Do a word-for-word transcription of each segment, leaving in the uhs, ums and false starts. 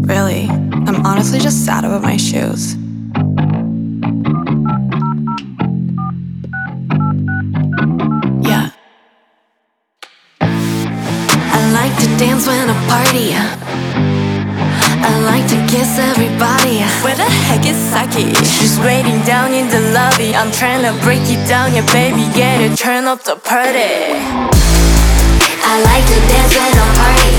Really, I'm honestly just sad about my shoes. Yeah. I like to dance when I party. I like to kiss everybody. Where the heck is Saki? She's waiting down in the lobby. I'm trying to break it down, yeah baby, get it, turn up the party. I like to dance when I party.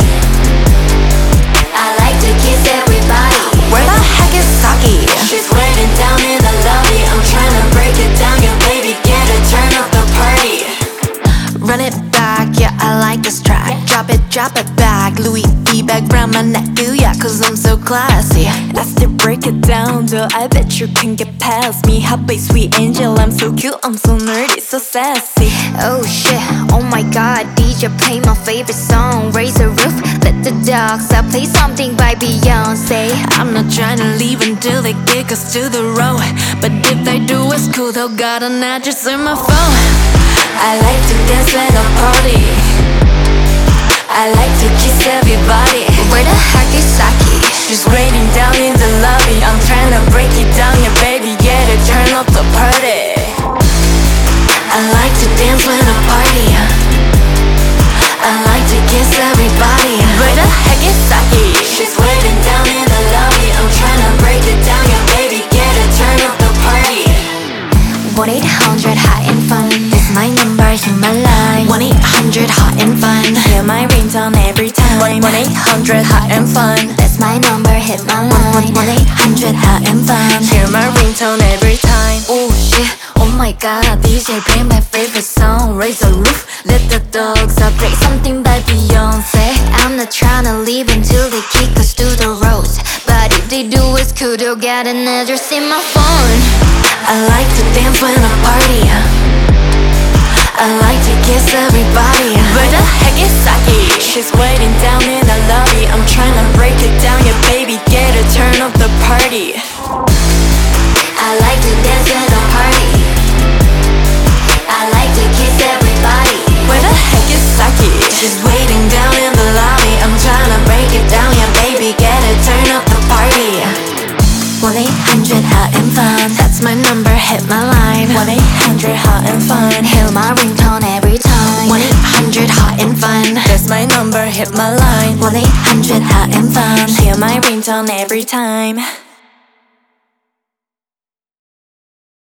I like to kiss everybody. Where the heck is Saki? She's waiting down in the lobby. I'm trying to break it down, yeah baby, get it, turn up the party. Run it back, yeah, I like this track. Drop it, drop it back. Louis V bag round my neck, ooh yeah, cause I'm so classy. I still break it down, though I bet you can get past me. Hot babe, sweet angel, I'm so cute, I'm so nerdy, so sassy. Oh shit, oh my god, D J play my favorite song. Raise the roof, let the dogs out, play something by Beyonce. I'm not trying to leave until they kick us to the road, but if they do, it's cool, they'll got an address in my phone. I like to dance when I party. I like to kiss everybody. Where the heck is Saki? She's waiting down in the lobby. I'm trying to break it down, yeah baby, get it, turn up the party. I like to dance when I party. I like to kiss everybody. Where the heck is Saki? She's waiting down in the lobby. I'm trying to break it down, yeah baby, get it, turn up the party. one eight hundred hot and fun. That's my number, hear my line. one eight hundred hot and fun. Hear my ringtone every time. one eight hundred hot and fun. That's my number, hit my line. one eight hundred hot and fun. Hear my ringtone every time. Oh shit, oh my god, D J play my favorite song. Raise the roof, let the dogs out, play something by Beyonce. I'm not trying to leave until they kick us to the road, but if they do, it's cool, they'll get an address in my phone. I like to dance when I party. I like to kiss everybody. Where the heck is Saki? She's waiting down in the lobby. I'm trying to break it down, yeah baby, get it, turn up the party. I like to dance when I party. I like to kiss everybody. Where the heck is Saki? She's waiting down in the lobby. I'm trying to break it down, yeah baby, get it, turn up the party. one eight hundred hot and fun. That's my number, hit my line. one eight hundred hot and fun. Hear my ringtone every time. one eight hundred hot and fun. That's my number, hit my line. one eight hundred hot and fun. Hear my ringtone every time.